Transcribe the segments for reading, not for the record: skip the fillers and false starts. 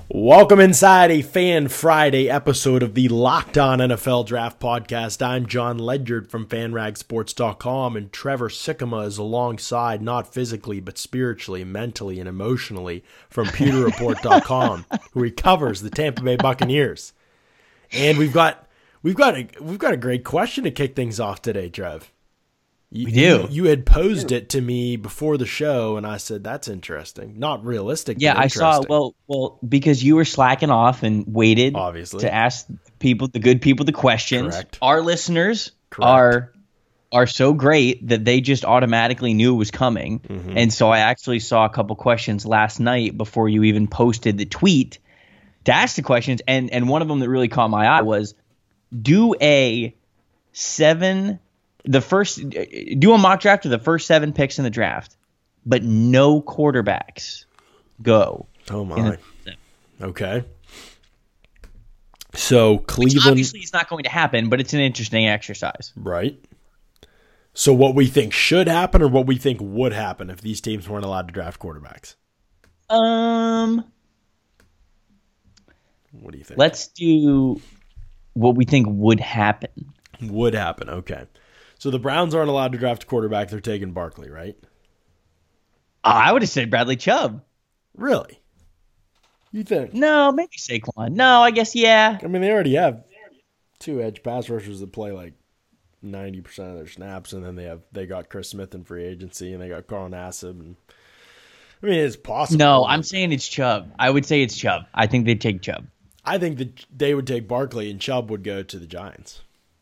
Welcome inside a Fan Friday episode of the Locked On NFL Draft Podcast. I'm John Ledyard from FanRagSports.com, and Trevor Sikkema is alongside, not physically, but spiritually, mentally, and emotionally, from PewterReport.com, who he covers the Tampa Bay Buccaneers. And we've got a great question to kick things off today, Trev. We do. You had posed it to me before the show, and I said, that's interesting. Not realistic, Yeah, but I saw. Well, because you were slacking off and waited, obviously, to ask people, the good people, the questions. Correct. Our listeners Correct. are so great that they just automatically knew it was coming. Mm-hmm. And so I actually saw a couple questions last night before you even posted the tweet to ask the questions. And one of them that really caught my eye was, do a mock draft of the first 7 picks in the draft, but no quarterbacks go. Oh my. Okay. So Cleveland, which obviously is not going to happen, but it's an interesting exercise. right? So what we think should happen, or what we think would happen if these teams weren't allowed to draft quarterbacks? What do you think? Let's do what we think would happen. Would happen. Okay. So the Browns aren't allowed to draft a quarterback. They're taking Barkley, right? I would have said Bradley Chubb. Really? You think? No, maybe Saquon. No, I guess yeah. I mean, they already have 2 edge pass rushers that play like 90% of their snaps, and then they got Chris Smith in free agency, and they got Carl Nassib. And I mean, it's possible. No, I'm saying it's Chubb. I would say it's Chubb. I think they'd take Chubb. I think that they would take Barkley, and Chubb would go to the Giants.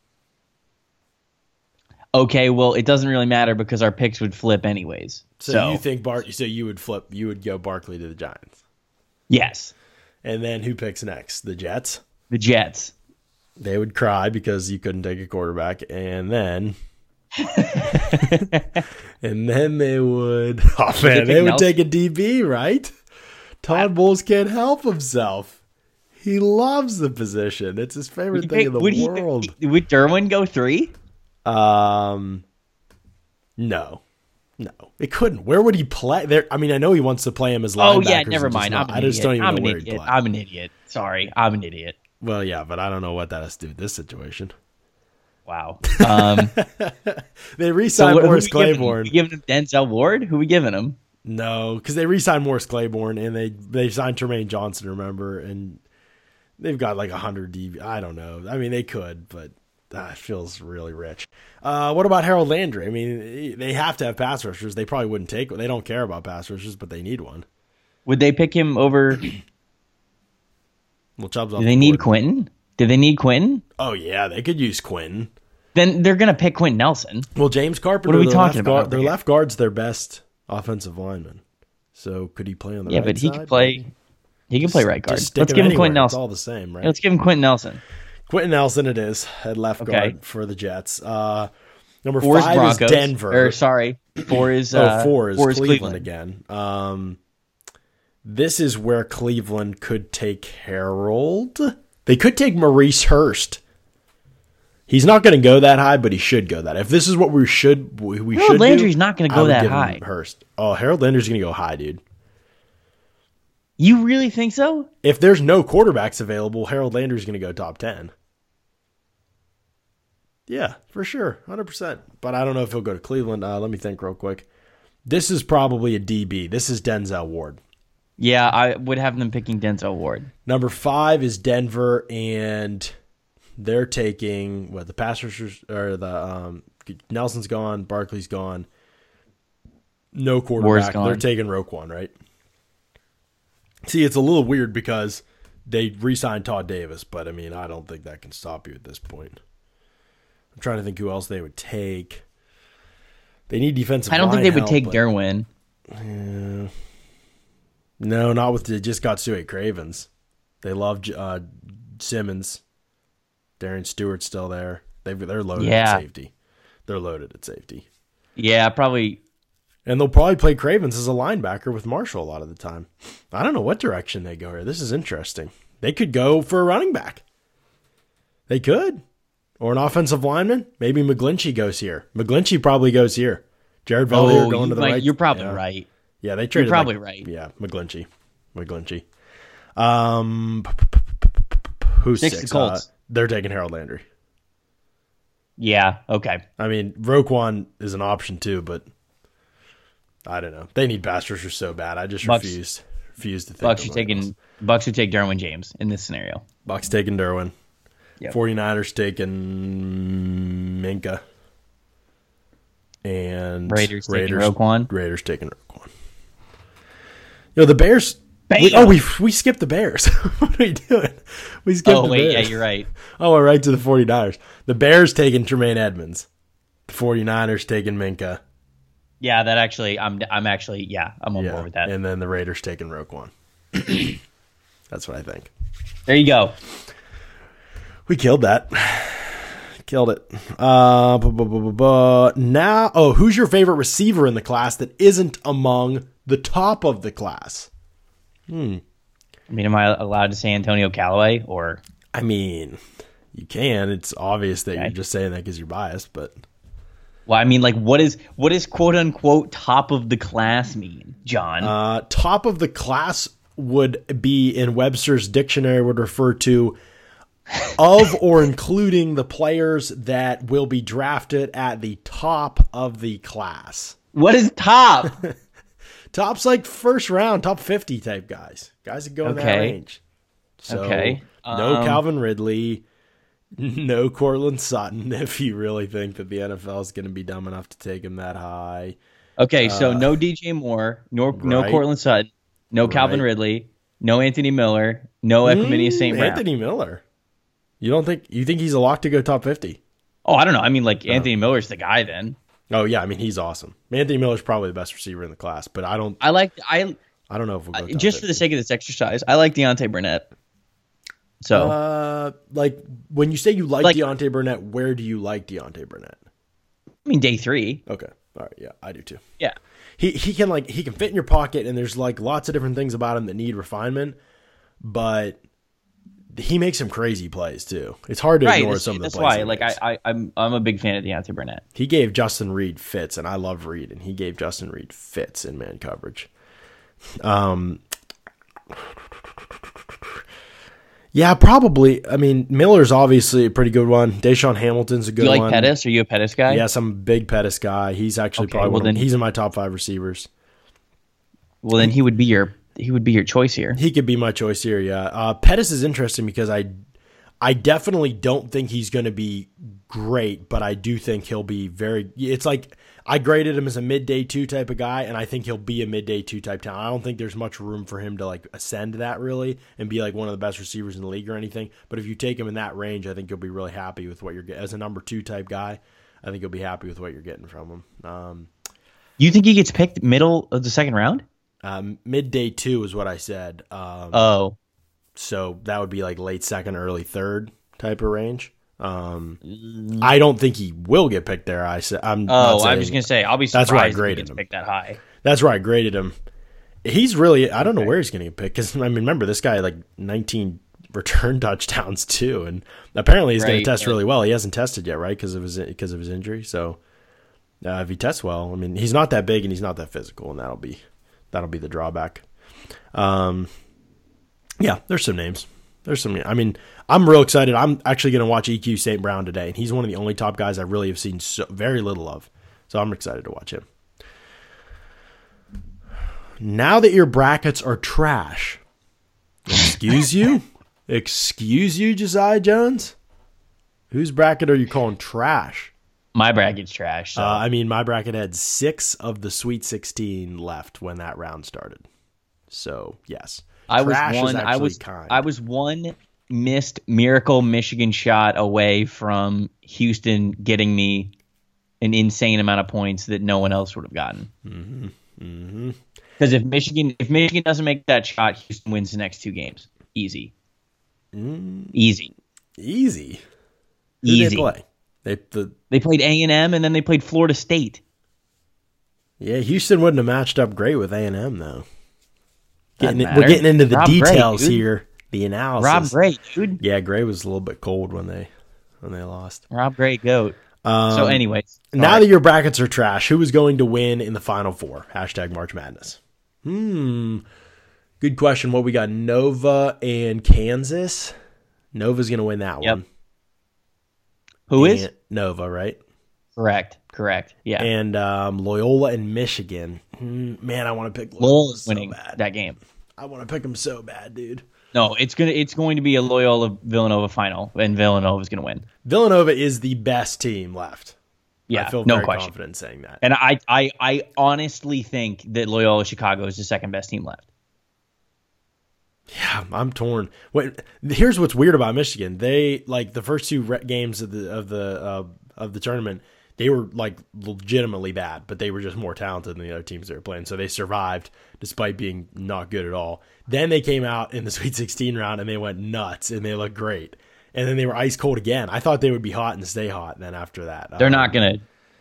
Okay, well, it doesn't really matter because our picks would flip anyways. So you think So you would flip? You would go Barkley to the Giants. Yes. And then who picks next? The Jets. The Jets. They would cry because you couldn't take a quarterback, and then they would. Oh man, they would take a DB, right? Todd Bowles can't help himself. He loves the position. It's his favorite thing in the world. Would Derwin go 3? No, it couldn't. Where would he play? There. I mean, I know he wants to play him as linebacker. Oh yeah, never mind. I just don't even know where he'd play. I'm an idiot. Sorry, I'm an idiot. Well, yeah, but I don't know what that has to do with this situation. Wow. They re-signed Morris Claiborne. We giving him Denzel Ward? Who we giving him? No, because they re-signed Morris Claiborne, and they signed Tremaine Johnson, remember? And they've got like 100 DB. I don't know. I mean, they could, but it feels really rich. What about Harold Landry? I mean, they have to have pass rushers. They probably wouldn't take one. They don't care about pass rushers, but they need one. Would they pick him over? Well, Chubb's off. Do they need Quentin? Do they need Quentin? Oh yeah, they could use Quentin. Then they're gonna pick Quentin Nelson. Well, James Carpenter. What are we talking about? Their left guard's their best offensive lineman. So could he play on the right side? Yeah, but he can play. He can play right guard. Let's give him Quentin Nelson. It's all the same, right? Let's give him Quentin Nelson. Quentin Nelson it is at left guard for the Jets. Number 4 5 Broncos, is Denver. 4 is 4 is Cleveland again. This is where Cleveland could take Harold. They could take Maurice Hurst. He's not going to go that high, but he should go that. If this is what we should Harold Landry's not going to go that high. Hurst. Oh, Harold Landry's going to go high, dude. You really think so? If there's no quarterbacks available, Harold Landry's going to go top 10. Yeah, for sure. 100%. But I don't know if he'll go to Cleveland. Let me think real quick. This is probably a DB. This is Denzel Ward. Yeah, I would have them picking Denzel Ward. Number 5 is Denver, and they're taking the pass rushers, or the Nelson's gone, Barkley's gone, no quarterback. They're taking Roquan, right? See, it's a little weird because they re-signed Todd Davis, but I mean, I don't think that can stop you at this point. I'm trying to think who else they would take. They need defensive line. I don't think they would take Derwin. Yeah. No, not with they just got Stuart Cravens. They love Simmons. Darren Stewart's still there. They're loaded at safety. They're loaded at safety. Yeah, probably. And they'll probably play Cravens as a linebacker with Marshall a lot of the time. I don't know what direction they go here. This is interesting. They could go for a running back. They could. Or an offensive lineman. Maybe McGlinchey goes here. McGlinchey probably goes here. Jared Valliere going to the right. You're probably right. Yeah, they traded. You're probably right. Yeah, McGlinchey. Who's 6? six? The Colts. They're taking Harold Landry. Yeah. Okay. I mean, Roquan is an option too, but I don't know. They need pass rushers so bad. I just refuse to think. Bucks should take Derwin James in this scenario. Bucks taking Derwin. Yep. 49ers taking Minka. And Raiders taking Roquan. Raiders taking Roquan. The Bears. We skipped the Bears. What are we doing? We skipped the Bears. Yeah, you're right. Oh, we're right to the 49ers. The Bears taking Tremaine Edmonds. The 49ers taking Minka. Yeah, that actually, I'm on board with that. And then the Raiders taking Roquan. That's what I think. There you go. We killed that. Killed it. Now, who's your favorite receiver in the class that isn't among the top of the class? I mean, am I allowed to say Antonio Callaway or? I mean, you can. It's obvious that you're just saying that because you're biased, but. Well, I mean, like, what is quote unquote top of the class mean, John? Top of the class would be in Webster's dictionary would refer to of or including the players that will be drafted at the top of the class. What is top? Top's like first round, top 50 type guys. Guys that go in that range. So, no Calvin Ridley, no Courtland Sutton, if you really think that the NFL is going to be dumb enough to take him that high. Okay, so no DJ Moore, no Courtland Sutton, no Calvin Ridley, no Anthony Miller, no Equanimeous St. Brown. Anthony Miller. You think he's a lock to go top 50? Oh, I don't know. I mean, like, Anthony Miller's the guy then. Oh yeah, I mean he's awesome. Anthony Miller's probably the best receiver in the class, but I don't know if we'll go just for the sake of this exercise. I like Deontay Burnett. So, like when you say you like Deontay Burnett, where do you like Deontay Burnett? I mean, day 3. Okay, all right, yeah, I do too. Yeah, he can fit in your pocket, and there's like lots of different things about him that need refinement, but he makes some crazy plays too. It's hard to ignore some of the plays. That's why, I'm a big fan of Deontay Burnett. He gave Justin Reed fits, and I love Reed, and he gave Justin Reed fits in man coverage. Yeah, probably. I mean, Miller's obviously a pretty good one. Deshaun Hamilton's a good one. You like Pettis? Are you a Pettis guy? Yes, I'm a big Pettis guy. He's actually he's in my top 5 receivers. Well, then he would be your choice here. He could be my choice here, yeah. Pettis is interesting because I definitely don't think he's going to be great, but I do think he'll be it's like I graded him as a midday 2 type of guy, and I think he'll be a midday 2 type talent. I don't think there's much room for him to like ascend that really and be like one of the best receivers in the league or anything. But if you take him in that range, I think you'll be really happy with what you're getting. As a number 2 type guy, I think you'll be happy with what you're getting from him. You think he gets picked middle of the second round? Midday 2 is what I said. So that would be like late second, early third type of range. I don't think he will get picked there. I'm just gonna say I'll be surprised that's where I if he graded gets him. picked that high. That's where I graded him. He's really I don't know where he's gonna get picked because I mean remember this guy had like 19 return touchdowns too, and apparently he's gonna test really well. He hasn't tested yet, right? Because of his injury. So if he tests well, I mean he's not that big and he's not that physical, and that'll be the drawback. Yeah, there's some names. I mean, I'm real excited. I'm actually going to watch EQ St. Brown today, and he's one of the only top guys I really have seen very little of. So I'm excited to watch him. Now that your brackets are trash, excuse you, Josiah Jones? Whose bracket are you calling trash? My bracket's trash. So. I mean, my bracket had 6 of the Sweet 16 left when that round started. So, yes. I was one missed miracle Michigan shot away from Houston getting me an insane amount of points that no one else would have gotten. Because if Michigan doesn't make that shot, Houston wins the next 2 games. Easy. Easy. Who did they play? They played A&M and then they played Florida State. Yeah, Houston wouldn't have matched up great with A&M though. We're getting into the details here. The analysis. Rob Gray, dude. Yeah, Gray was a little bit cold when they lost. Rob Gray, goat. So, anyways, now that your brackets are trash, who is going to win in the Final Four? # March Madness. Good question. What we got? Nova and Kansas. Nova's going to win that one. Who is? Nova, right? Correct. Yeah. And Loyola and Michigan. Man, I want to pick Loyola winning that game. I want to pick them so bad, dude. No, it's going to be a Loyola Villanova final, and Villanova's going to win. Villanova is the best team left. Yeah, I feel no very question. confident saying that. And I honestly think that Loyola Chicago is the second best team left. Yeah, I'm torn. Here's what's weird about Michigan. They like the first two games of the tournament. They were like legitimately bad, but they were just more talented than the other teams they were playing. So they survived despite being not good at all. Then they came out in the Sweet 16 round and they went nuts and they looked great. And then they were ice cold again. I thought they would be hot and stay hot. Then after that, they're not gonna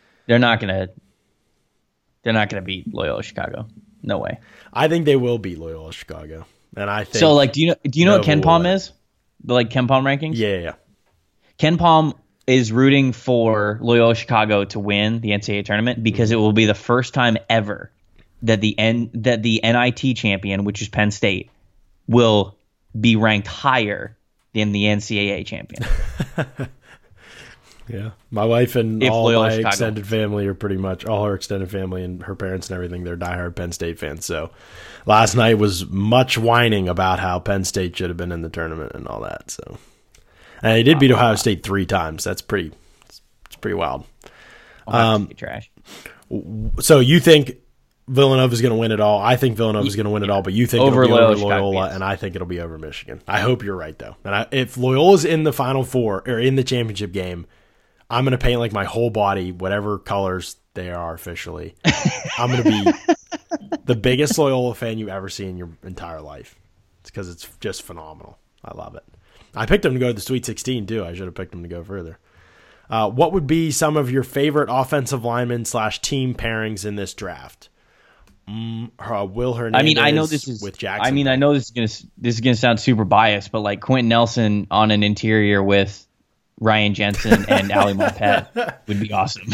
beat Loyola Chicago. No way. I think they will beat Loyola Chicago. And I think so. Like, do you know what KenPom is? The KenPom rankings. Yeah. KenPom is rooting for Loyola Chicago to win the NCAA tournament because it will be the first time ever that the NIT champion, which is Penn State, will be ranked higher than the NCAA champion. Yeah, my wife and all my extended family are pretty much all her extended family and her parents and everything. They're diehard Penn State fans. So last night was much whining about how Penn State should have been in the tournament and all that. So, and they did beat Ohio State 3 times. That's pretty wild. Trash. So you think Villanova is going to win it all? I think Villanova is going to win it all, but you think it'll be over Loyola, and I think it'll be over Michigan. I hope you're right though. And if Loyola's in the Final Four or in the championship game, I'm going to paint like my whole body, whatever colors they are officially. I'm going to be the biggest Loyola fan you ever see in your entire life. It's because it's just phenomenal. I love it. I picked them to go to the Sweet 16 too. I should have picked them to go further. What would be some of your favorite offensive linemen / team pairings in this draft? Will Hernandez. I mean, I know this is with Jackson. I mean, I know this is gonna sound super biased, but like Quentin Nelson on an interior with Ryan Jensen and Ali Marpet would be awesome.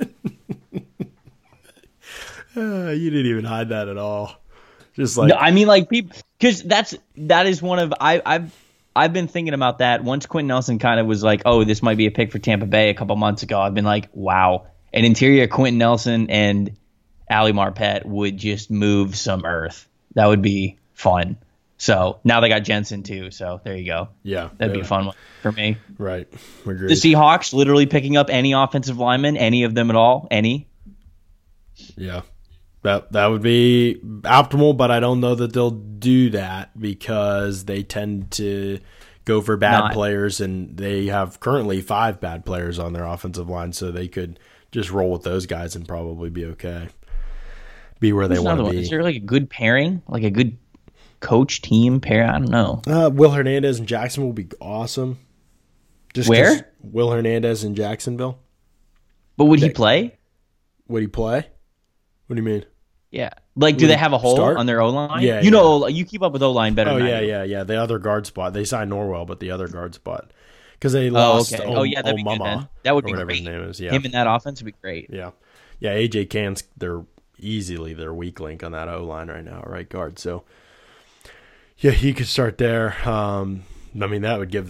You didn't even hide that at all. Just like no, I mean, like people, because that is one of I've been thinking about that. Once Quentin Nelson kind of was like, oh, this might be a pick for Tampa Bay a couple months ago. I've been like, wow, an interior Quentin Nelson and Ali Marpet would just move some earth. That would be fun. So now they got Jensen too. So there you go. Yeah, that'd be a fun one for me. Right. Agreed. The Seahawks literally picking up any offensive lineman, any of them at all, any. Yeah, that would be optimal, but I don't know that they'll do that because they tend to go for bad players, and they have currently 5 bad players on their offensive line, so they could just roll with those guys and probably be okay. Be where they want to be. Is there like a good pairing, like a good coach team pair? I don't know. Will Hernandez and Jackson will be awesome. Just where? Will Hernandez in Jacksonville. But would he play? Would he play? What do you mean? Yeah. Like, do they have a hole on their O-line? Yeah. Know, you keep up with O-line better than I do. Yeah. The other guard spot. They signed Norwell, but the other guard spot. Because they lost that'd be good then. That would be whatever great. His name is. Yeah. Him in that offense would be great. Yeah. Yeah, AJ Cann's they're easily their weak link on that O-line right now, right guard. So, yeah, he could start there. I mean, that would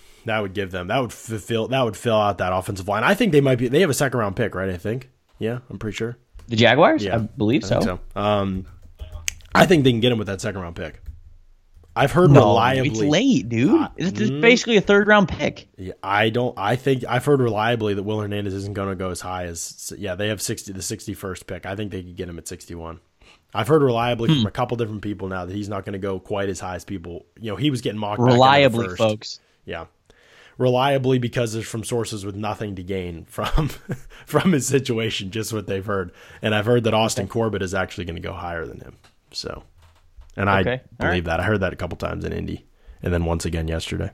fill out that offensive line. I think they have a second round pick, right? I think. Yeah, I'm pretty sure. The Jaguars? Yeah, I believe so. I think so. I think they can get him with that second round pick. I've heard reliably. It's late, dude. It's basically a third round pick. Yeah, I've heard reliably that Will Hernandez isn't going to go as high as. Yeah, they have the 61st pick. I think they could get him at 61. I've heard reliably from a couple different people now that he's not going to go quite as high as people. He was getting mocked. Reliably, folks. Yeah. Reliably, because there's from sources with nothing to gain from his situation, just what they've heard. And I've heard that Austin Corbett is actually going to go higher than him. So, and I believe that. I heard that a couple times in Indy, and then once again yesterday.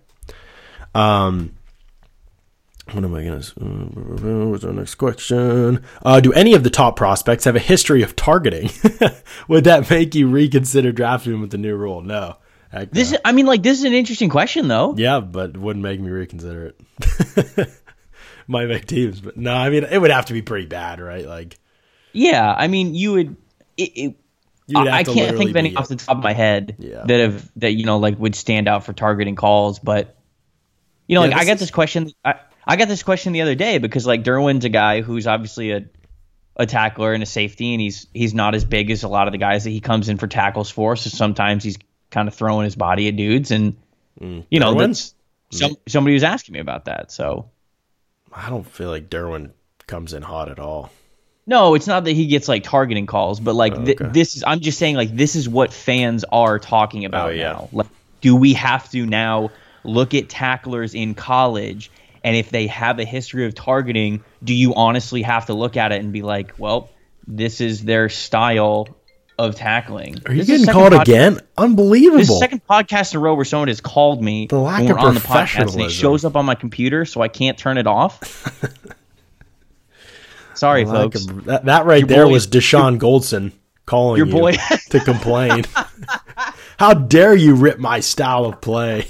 What am I going to? What's our next question? Do any of the top prospects have a history of targeting? Would that make you reconsider drafting them with the new rule? No. This is an interesting question, though. Yeah, but it wouldn't make me reconsider it. Might make teams, but no. I mean, it would have to be pretty bad, right? Like, yeah. I mean, you would. I can't think of any off the top of my head that like would stand out for targeting calls. But I got this question. I got this question the other day because like Derwin's a guy who's obviously a tackler and a safety, and he's not as big as a lot of the guys that he comes in for tackles for. So sometimes he's kind of throwing his body at dudes, and that's somebody was asking me about that. So I don't feel like Derwin comes in hot at all. No, it's not that he gets like targeting calls, but like this is. I'm just saying like this is what fans are talking about now. Like, do we have to now look at tacklers in college, and if they have a history of targeting, do you honestly have to look at it and be like, well, this is their style of tackling? Are you getting called again? Unbelievable! This is the second podcast in a row where someone has called me the lack of on the podcast, and it shows up on my computer, so I can't turn it off. Sorry, folks. That right there was Deshaun Goldson calling your boy to complain. How dare you rip my style of play?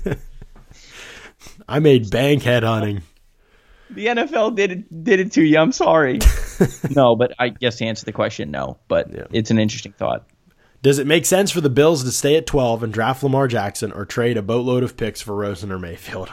I made bank headhunting. The NFL did it to you. I'm sorry. No, but I guess to answer the question, no. But it's an interesting thought. Does it make sense for the Bills to stay at 12 and draft Lamar Jackson or trade a boatload of picks for Rosen or Mayfield?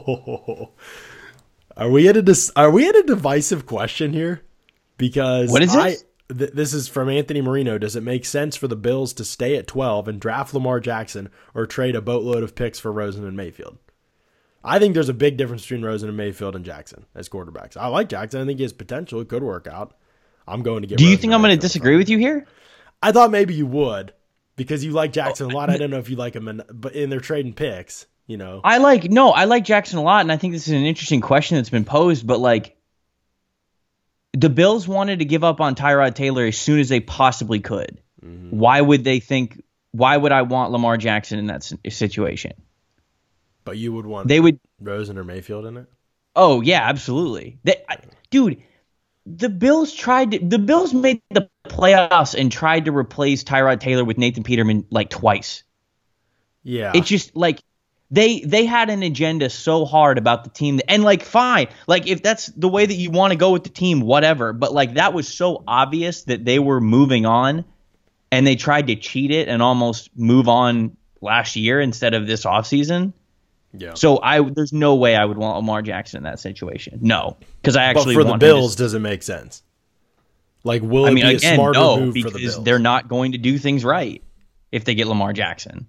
Are we at a divisive question here? Because what is this? This is from Anthony Marino. Does it make sense for the Bills to stay at 12 and draft Lamar Jackson or trade a boatload of picks for Rosen and Mayfield? I think there's a big difference between Rosen and Mayfield and Jackson as quarterbacks. I like Jackson. I think he has potential. It could work out. I'm going to get. Do you think I'm going to disagree with you here? I thought maybe you would because you like Jackson a lot. I don't know if you like him, but in their trading picks. I like Jackson a lot, and I think this is an interesting question that's been posed, but like the Bills wanted to give up on Tyrod Taylor as soon as they possibly could. Mm-hmm. Why would I want Lamar Jackson in that situation? But you would want Rosen or Mayfield in it? Oh, yeah, absolutely. Dude, the Bills made the playoffs and tried to replace Tyrod Taylor with Nathan Peterman like twice. Yeah. It's just like They had an agenda so hard about the team, and like fine, like if that's the way that you want to go with the team, whatever. But like that was so obvious that they were moving on, and they tried to cheat it and almost move on last year instead of this offseason. Yeah. So there's no way I would want Lamar Jackson in that situation. No, because I actually. But for the Bills, does it make sense? Like, will it be a smarter move for the Bills? Because they're not going to do things right if they get Lamar Jackson.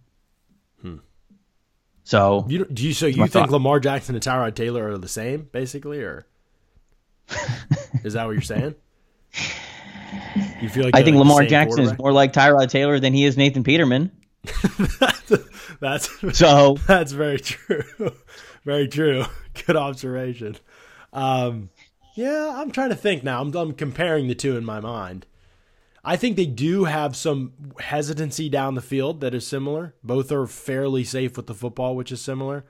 So you think Lamar Jackson and Tyrod Taylor are the same, basically, or is that what you're saying? You feel like I think Lamar Jackson is more like Tyrod Taylor than he is Nathan Peterman. That's very true. Very true. Good observation. Yeah, I'm trying to think now. I'm comparing the two in my mind. I think they do have some hesitancy down the field that is similar. Both are fairly safe with the football, which is similar.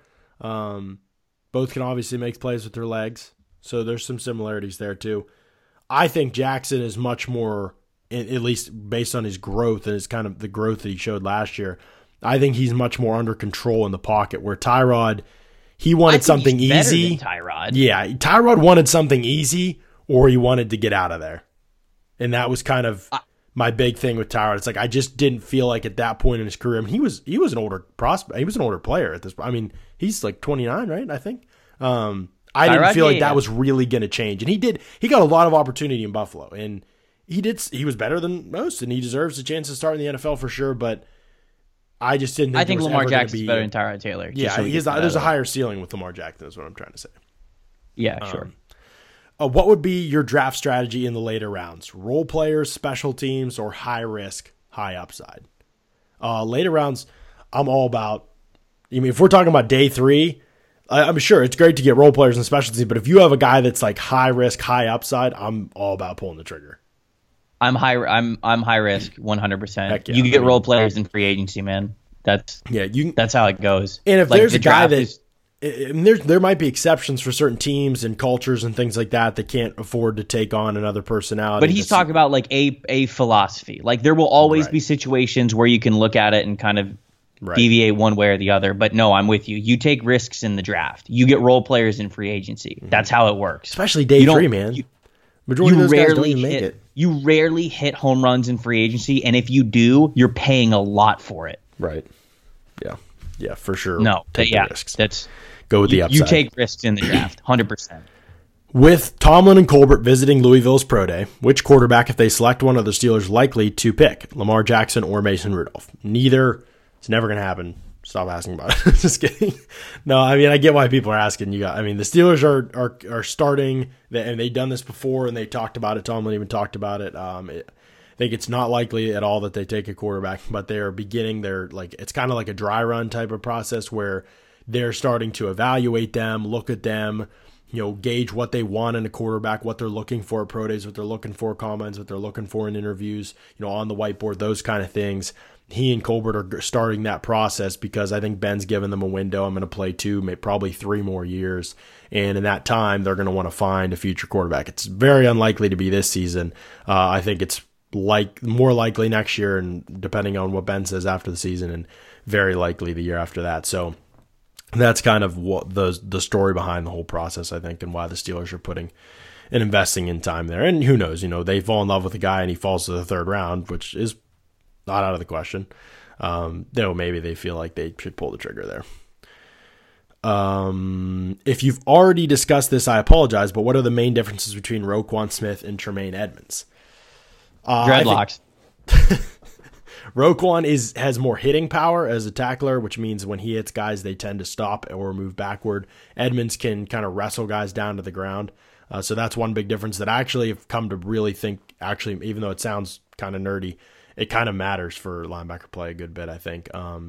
Both can obviously make plays with their legs, so there's some similarities there too. I think Jackson is much more, at least based on his growth and his kind of the growth that he showed last year, I think he's much more under control in the pocket, where Tyrod, he wanted something easy. Tyrod. Yeah, Tyrod wanted something easy, or he wanted to get out of there. And that was kind of my big thing with Tyrod. It's like I just didn't feel like at that point in his career. I mean, he was an older prospect. He was an older player at this point. I mean, he's like 29, right? I think. I didn't feel like that was really going to change. And he did. He got a lot of opportunity in Buffalo, and he did. He was better than most, and he deserves a chance to start in the NFL for sure. But I just didn't. I think Lamar Jackson's better than Tyrod Taylor. Yeah, there's a higher ceiling with Lamar Jackson. Is what I'm trying to say. Yeah, sure. What would be your draft strategy in the later rounds? Role players, special teams, or high risk, high upside? Later rounds, I'm all about. I mean, if we're talking about day 3, I'm sure it's great to get role players and special teams, but if you have a guy that's like high risk, high upside, I'm all about pulling the trigger. I'm high risk, 100%. Yeah, you get role players in free agency, man. That's how it goes. And if there's a guy that. And there might be exceptions for certain teams and cultures and things like that can't afford to take on another personality. But he's talking about like a philosophy. Like there will always be situations where you can look at it and kind of deviate one way or the other. But no, I'm with you. You take risks in the draft. You get role players in free agency. That's how it works. Especially day 3, man. Majority of those guys don't even make it. You rarely hit home runs in free agency, and if you do, you're paying a lot for it. Right. Yeah. Yeah, for sure. No, take the risks. Go with the upside. You take risks in the draft, 100%. With Tomlin and Colbert visiting Louisville's pro day, which quarterback, if they select one, are the Steelers likely to pick? Lamar Jackson or Mason Rudolph? Neither. It's never going to happen. Stop asking about it. Just kidding. No, I mean, I get why people are asking. The Steelers are starting, and they've done this before, and they talked about it. Tomlin even talked about it. I think it's not likely at all that they take a quarterback, but they are beginning it's kind of like a dry run type of process where they're starting to evaluate them, look at them, gauge what they want in a quarterback, what they're looking for at pro days, what they're looking for comments, what they're looking for in interviews, on the whiteboard, those kind of things. He and Colbert are starting that process because I think Ben's given them a window. I'm going to play 2, maybe probably 3 more years. And in that time, they're going to want to find a future quarterback. It's very unlikely to be this season. I think it's more likely next year, and depending on what Ben says after the season, and very likely the year after that. So that's kind of what the story behind the whole process, I think, and why the Steelers are putting and investing in time there. And who knows, they fall in love with a guy and he falls to the 3rd round, which is not out of the question. Maybe they feel like they should pull the trigger there. If you've already discussed this, I apologize, but what are the main differences between Roquan Smith and Tremaine Edmunds? Dreadlocks. Roquan has more hitting power as a tackler, which means when he hits guys, they tend to stop or move backward. Edmunds can kind of wrestle guys down to the ground. So that's one big difference that I actually have come to really think, even though it sounds kind of nerdy, it kind of matters for linebacker play a good bit, I think.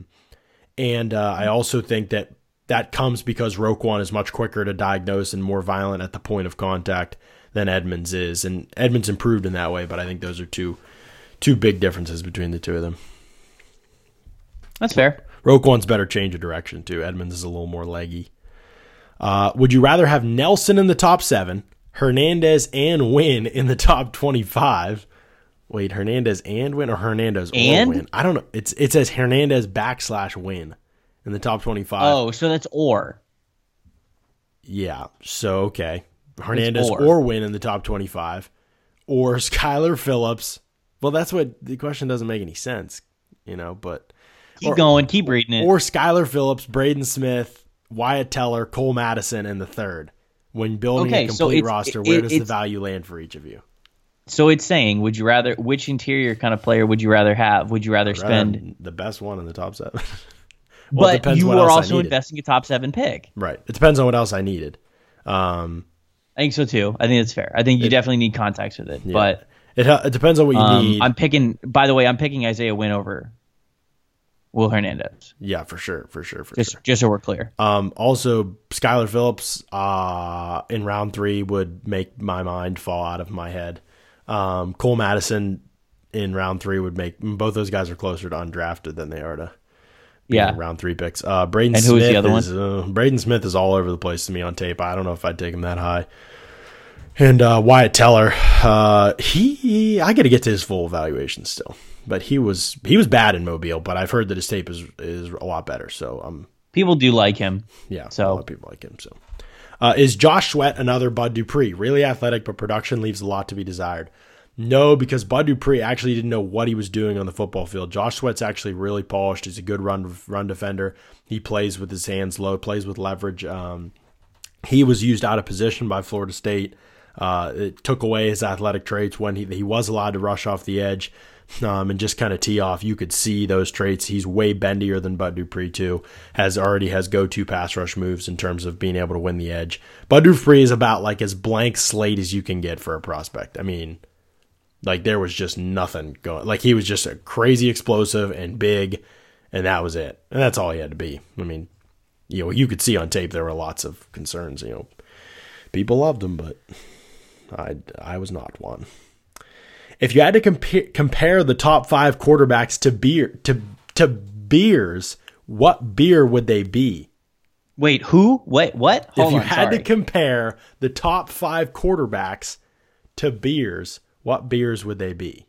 I also think that comes because Roquan is much quicker to diagnose and more violent at the point of contact than Edmunds is. And Edmunds improved in that way, but I think those are two big differences between the two of them. That's fair. Roquan's better change of direction, too. Edmunds is a little more leggy. Would you rather have Nelson in the top 7, Hernandez and Wynn in the top 25? Wait, Hernandez and Wynn or Hernandez or Wynn? I don't know. It says Hernandez / Wynn in the top 25. Oh, so that's or. Yeah, so okay. Hernandez or Wynn in the top 25. Or Skylar Phillips. Well, that's what the question doesn't make any sense, but keep going, keep reading it. Or Skylar Phillips, Braden Smith, Wyatt Teller, Cole Madison in the 3rd. When building a complete roster, where does the value land for each of you? So it's saying, which interior kind of player would you rather have? Would you rather spend the best one in the top 7? But you were also investing a top 7 pick. Right. It depends on what else I needed. I think so too. I think it's fair. I think you definitely need context with it. Yeah. But it depends on what you need. I'm picking Isaiah Wynn over Will Hernandez. Yeah, for sure. Just so we're clear. Also, Skylar Phillips in round 3 would make my mind fall out of my head. Cole Madison in round 3 would make both those guys are closer to undrafted than they are to round 3 picks. Braden and Smith who's the other one? Braden Smith is all over the place to me on tape. I don't know if I'd take him that high. And Wyatt Teller, I got to get to his full evaluation still, but he was bad in Mobile. But I've heard that his tape is a lot better. So people do like him. Yeah, a lot of people like him. So is Josh Sweat another Bud Dupree? Really athletic, but production leaves a lot to be desired. No, because Bud Dupree actually didn't know what he was doing on the football field. Josh Sweat's actually really polished. He's a good run defender. He plays with his hands low, plays with leverage. He was used out of position by Florida State. It took away his athletic traits when he was allowed to rush off the edge and just kind of tee off. You could see those traits. He's way bendier than Bud Dupree too. Already has go-to pass rush moves in terms of being able to win the edge. Bud Dupree is about like as blank slate as you can get for a prospect. I mean, like there was just nothing going. Like he was just a crazy explosive and big, and that was it. And that's all he had to be. I mean, you could see on tape there were lots of concerns. People loved him, but I was not one. If you had to compare the top 5 quarterbacks to beers, what beer would they be? Wait, who? Wait, what? If you had to compare the top 5 quarterbacks to beers, what beers would they be?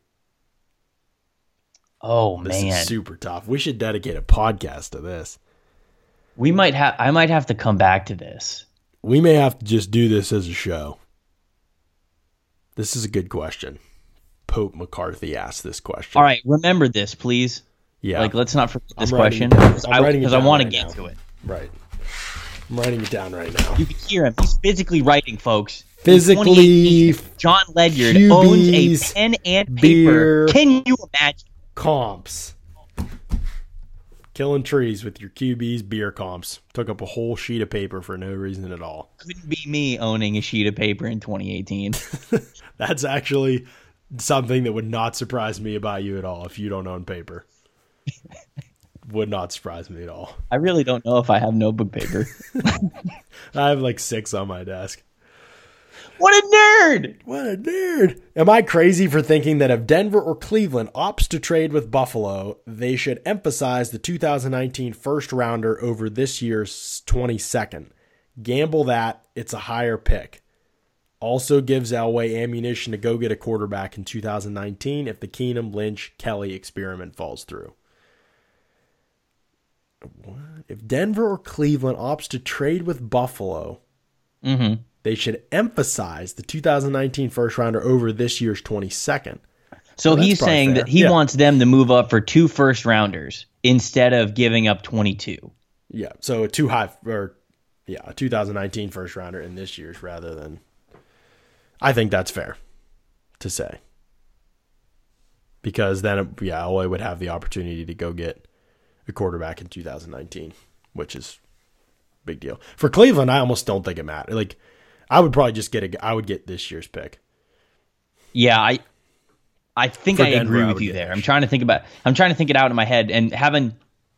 Oh, man. This is super tough. We should dedicate a podcast to this. I might have to come back to this. We may have to just do this as a show. This is a good question. Pope McCarthy asked this question. All right, remember this, please. Yeah. Like, let's not forget this question because I want to get to it. Right. I'm writing it down right now. You can hear him. He's physically writing, folks. Physically, John Ledyard owns a pen and paper. Can you imagine? Comps. Killing trees with your QB's beer comps. Took up a whole sheet of paper for no reason at all. Couldn't be me owning a sheet of paper in 2018. That's actually something that would not surprise me about you at all if you don't own paper. Would not surprise me at all. I really don't know if I have notebook paper. I have like 6 on my desk. What a nerd! What a nerd! Am I crazy for thinking that if Denver or Cleveland opts to trade with Buffalo, they should emphasize the 2019 first rounder over this year's 22nd? Gamble that it's a higher pick. Also gives Elway ammunition to go get a quarterback in 2019 if the Keenum, Lynch, Kelly experiment falls through. What? If Denver or Cleveland opts to trade with Buffalo, they should emphasize the 2019 first rounder over this year's 22nd. So he's saying that he wants them to move up for 2 first rounders instead of giving up 22. Yeah, so a 2019 first rounder in this year's rather than. I think that's fair to say. Because then, Elway would have the opportunity to go get a quarterback in 2019, which is a big deal. For Cleveland, I almost don't think it matters. Like, I would probably just I would get this year's pick. Yeah, I think I agree with you there. I'm trying to think it out in my head and having.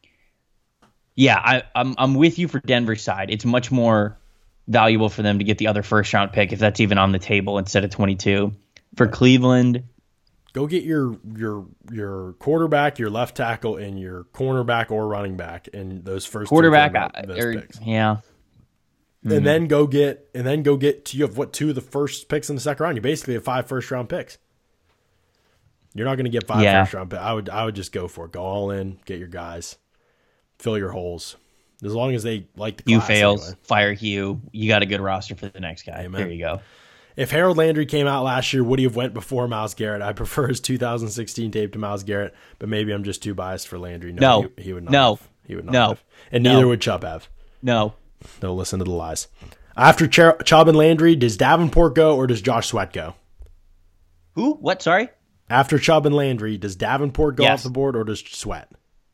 Yeah, I'm with you for Denver's side. It's much more valuable for them to get the other first round pick if that's even on the table instead of 22. For Cleveland, go get your quarterback, your left tackle, and your cornerback or running back in those first quarterback. Picks. Yeah. And then go get you have 2 of the first picks in the second round. You basically have 5 first round picks. You're not going to get 5 first round picks. I would just go for it. Go all in, get your guys, fill your holes. As long as they like the class. You fails, anyway. Fire Hugh. You got a good roster for the next guy. Amen. There you go. If Harold Landry came out last year, would he have went before Myles Garrett? I prefer his 2016 tape to Myles Garrett, but maybe I'm just too biased for Landry. No, he would not. No, have. He would not have. And neither would Chubb have. No. Don't listen to the lies. After Chubb and Landry, does Davenport go or does Josh Sweat go? Who? What? Sorry? After Chubb and Landry, does Davenport go off the board or does Sweat?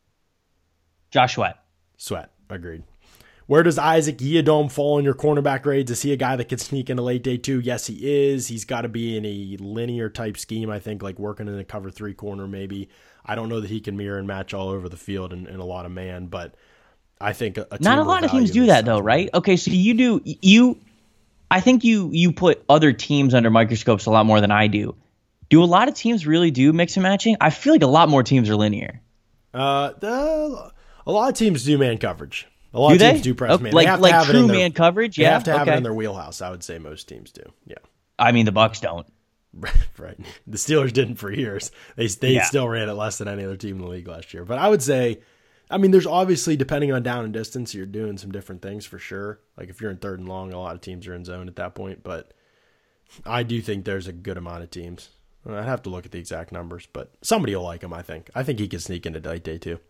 Josh Sweat. Sweat. Agreed. Where does Isaac Yiadom fall in your cornerback grades? Is he a guy that could sneak into late day 2? Yes, he is. He's got to be in a linear type scheme, I think, like working in a cover 3 corner maybe. I don't know that he can mirror and match all over the field in a lot of man, but I think not a lot of teams do that though, right? Okay, so I think you put other teams under microscopes a lot more than I do. Do a lot of teams really do mix and matching? I feel like a lot more teams are linear. A lot of teams do man coverage. A lot of teams do press man. Like true man coverage? Yeah, they have to have it in their wheelhouse. I would say most teams do. Yeah. I mean, the Bucs don't. Right. The Steelers didn't for years. They still ran it less than any other team in the league last year. But I would say, I mean, there's obviously, depending on down and distance, you're doing some different things for sure. Like if you're in 3rd and long, a lot of teams are in zone at that point. But I do think there's a good amount of teams. I'd have to look at the exact numbers, but somebody will like him, I think. I think he could sneak into late day 2.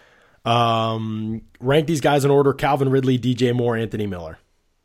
Rank these guys in order: Calvin Ridley, DJ Moore, Anthony Miller.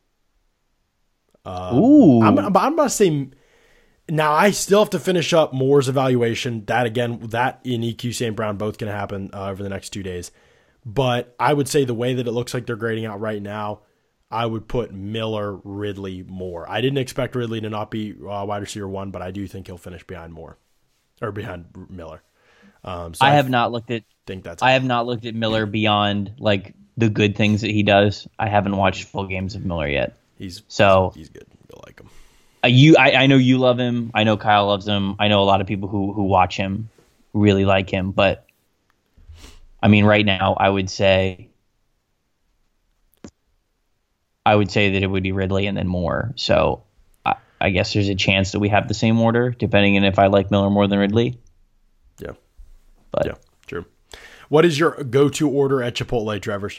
I'm going to say, now I still have to finish up Moore's evaluation. That and EQ St. Brown both going to happen over the next 2 days. But I would say the way that it looks like they're grading out right now, I would put Miller, Ridley, Moore. I didn't expect Ridley to not be wide receiver 1, but I do think he'll finish behind Moore or behind Miller. So I have not looked at Miller beyond like the good things that he does. I haven't watched full games of Miller yet. He's good. You'll like him. I know you love him. I know Kyle loves him. I know a lot of people who watch him really like him. But I mean, right now, I would say that it would be Ridley and then Moore. So I guess there's a chance that we have the same order, depending on if I like Miller more than Ridley. Yeah. But yeah, true. What is your go-to order at Chipotle, Travers?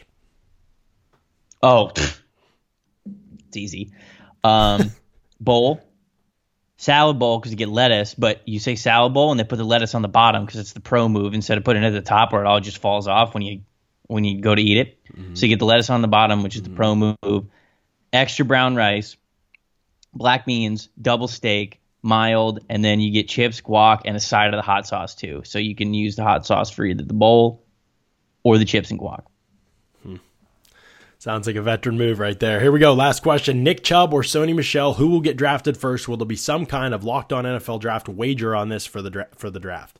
Oh, it's easy. Bowl, salad bowl because you get lettuce, but you say salad bowl and they put the lettuce on the bottom because it's the pro move instead of putting it at the top where it all just falls off when you go to eat it. Mm-hmm. So you get the lettuce on the bottom, which is the pro move. Extra brown rice, black beans, double steak, mild, and then you get chips, guac, and a side of the hot sauce too. So you can use the hot sauce for either the bowl or the chips and guac. Sounds like a veteran move right there. Here we go. Last question. Nick Chubb or Sony Michel, who will get drafted first? Will there be some kind of Locked On NFL Draft wager on this for the draft?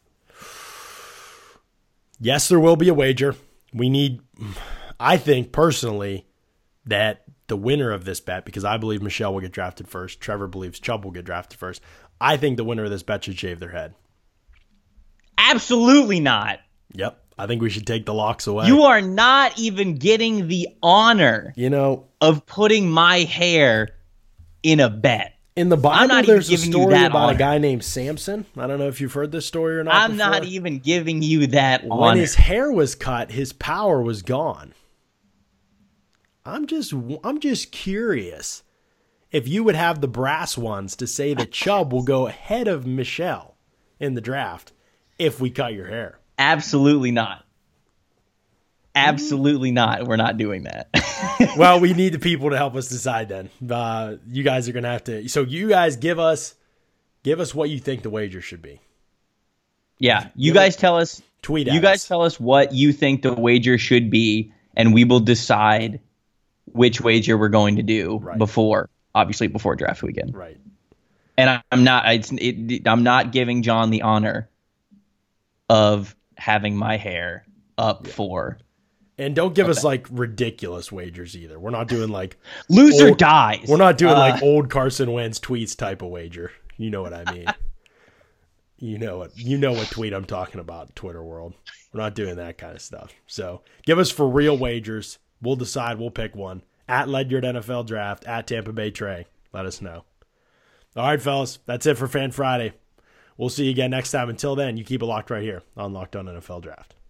Yes, there will be a wager. I think personally that the winner of this bet, because I believe Michel will get drafted first, Trevor believes Chubb will get drafted first, I think the winner of this bet should shave their head. Absolutely not. Yep. I think we should take the locks away. You are not even getting the honor, of putting my hair in a bet. In the Bible, there's a story about a guy named Samson. I don't know if you've heard this story or not. I'm not even giving you that honor. When his hair was cut, his power was gone. I'm just curious if you would have the brass ones to say that Chubb will go ahead of Michel in the draft if we cut your hair. Absolutely not. Absolutely not. We're not doing that. Well, we need the people to help us decide then. You guys are going to have to. So you guys give us what you think the wager should be. Yeah. You guys tell us. Tweet at us. You guys tell us what you think the wager should be, and we will decide which wager we're going to do before draft weekend. Right. And I'm not giving John the honor of having my hair up for. And don't give us like ridiculous wagers either. We're not doing like loser dies. We're not doing like old Carson Wentz tweets type of wager. You know what I mean? You know what tweet I'm talking about, Twitter world. We're not doing that kind of stuff. So give us for real wagers. We'll decide. We'll pick one. At Ledyard NFL Draft, at Tampa Bay Trey. Let us know. All right, fellas. That's it for Fan Friday. We'll see you again next time. Until then, you keep it locked right here on Locked On NFL Draft.